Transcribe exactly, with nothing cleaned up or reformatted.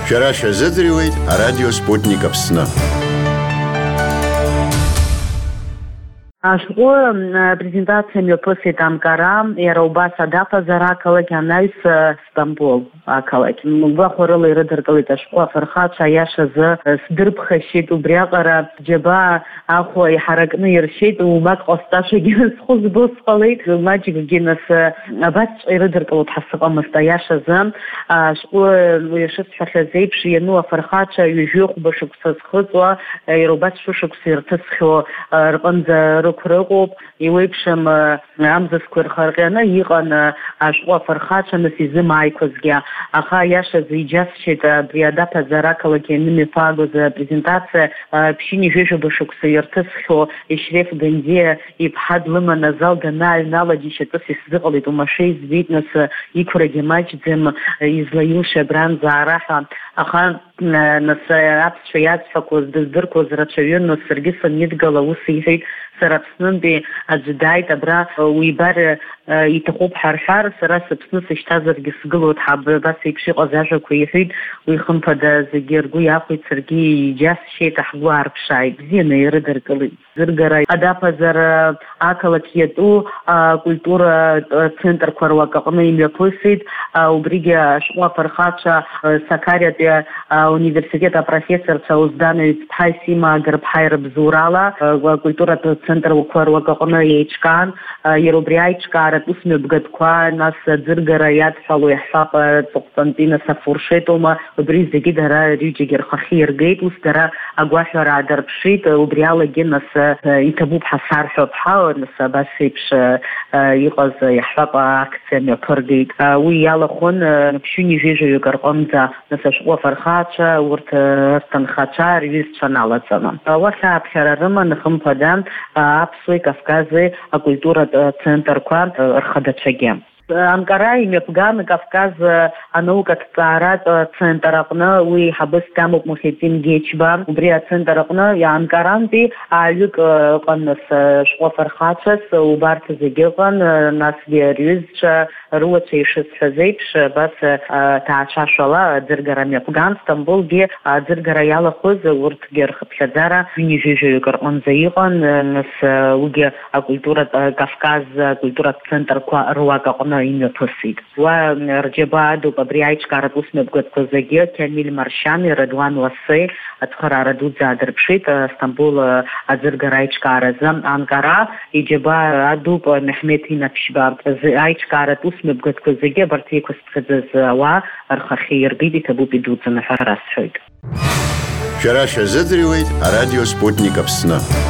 Шәара шәазыӡырҩуеит арадио Спутник Аԥсны. Ашәҟәы презентациа мҩаԥысит Анкара, иара убас адаԥазара ақалақь, анаҩс Стамбул ақалақь. Гәахәарыла ирыдыркылеит ашәҟәы афырхацәа аиашазы сдырԥхашьеит, убриаҟара џьабаа ахәа иҳаракны иршьеит, умак ҟасҵашагьы схәы збо сҟалеит, маҷыкгьы нас абасҵәҟьа ирыдыркылоит ҳәа сыҟамызт аиашазы. Ашәҟәы ишысҳәахьаз еиԥш иану афырхацәа ҩажәи хәба шықәса зхыҵуа, иара убас шәышықәса ирҭысхьоу рҟынӡа рықәрыҟоуп, иуеиԥшым амзазқәа ирхарҟьаны иҟан ашәҟәы афырхацәа нас изымааиқәазгьы. Аха аиашазы иџьасшьеит абри адаԥазара ақалақь ианымҩаԥаагоз апрезентациа ԥшьыни ҩажәи шықәса ирҭысхьоу Ешреф Гандиа иԥҳа длыманы азал данааҩналогьы шьатәыс исзыҟалеит, омашәа избеит, нас иқәрагьы маҷӡам, излаилшо абранӡа араҳәа. Аха нас аԥсшәа иаҵҳәақәоз дыздырқәоз рацәаҩын, нас саргьы санидгыла ус иҳәеит, сара Аԥснынтәи аӡәы дааит абра уибар иҭахуп ҳарҳәар, сара сыԥсны сышьҭазаргьы сгылоит ҳәа абас еиԥш иҟаз ажәақәа иҳәеит. Уи хымԥада зегьы ргәы иахәеит, саргьы иџьасшьеит, ҳгәы аарԥшааит, бзианы ирыдыркылеит. Зыргара адаԥазара ақалақь иатәу акультуратә центрқәа руак аҟны имҩаԥысит. Убригьы ашәҟәы афырхацәа Сакариатәи ауниверситет апрофессорцәа Оздан Ҩыҵԥҳа Сима Агрԥҳа ирыбзоурала акультуратә центрқәа руак аҟны еиҿкаан, иара убри аиҿкааратә усмҩаԥгатәқәа, нас аӡыргара иадҳәало иаҳҳәап Ҵыҟәтәантәина Сафуршетоума, убри зегьы дара рҩыџьагьы рхахьы иргеит, ус дара агәаҳәара аадарԥшит, убри алагьы нас иҭабуп ҳәа сарҳәап ҳәа, нас абас еиԥш иҟаз иаҳҳәап акциа мҩаԥыргеит. Уи иалахәын ԥшьыни ҩажәаҩык рҟынӡа, нас ашәҟәы афырхацәа, урҭ рҭынхацәа, рҩызцәа налаҵаны. Уахь ааԥхьара рыман хымԥада аԥсуеи Кавкази акультуратә центрқәа рхадацәагьы. Анкара имҩаԥган Кавказ анаукатә ҭҵааратә центр аҟны уи иҳабыс дамоуп Мухитдин Гечба. Убри ацентр аҟны Анкарантәи ааҩык ыҟан, нас ашәҟәы афырхацәас убарҭ зегьы ыҟан, насгьы рҩызцәа, руацәа ишысҳәаз еиԥш, абас ҭаацәашәала аӡыргара мҩаԥган. Стамбулгьы аӡыргара иалахәыз урҭгьы рхыԥхьаӡара ҩыни ҩажәаҩык рҟынӡа иҟан, нас уигьы акультуратә Кавказ акультуратә центрқәа руак аҟны имҩаԥысит. Уа рџьабаа адуп абри аиҿкааратә усмҩаԥгатәқәа зегьы. Камиль Маршьани, Радуан Ласи ацхыраара дуӡӡа аадырԥшит Стамбул аӡыргара аиҿкааразы. Анкара иџьабаа адуп Меҳмед Инаԥшьба аиҿкааратә усмҩаԥгатәқәа зегьы абарҭ еиқәызԥхьаӡаз ауаа рхахьы иргеит, иҭабуп идуӡӡаны ҳәа расҳәоит. Шәара шәазыӡырҩуеит арадио Спутник Аԥсны.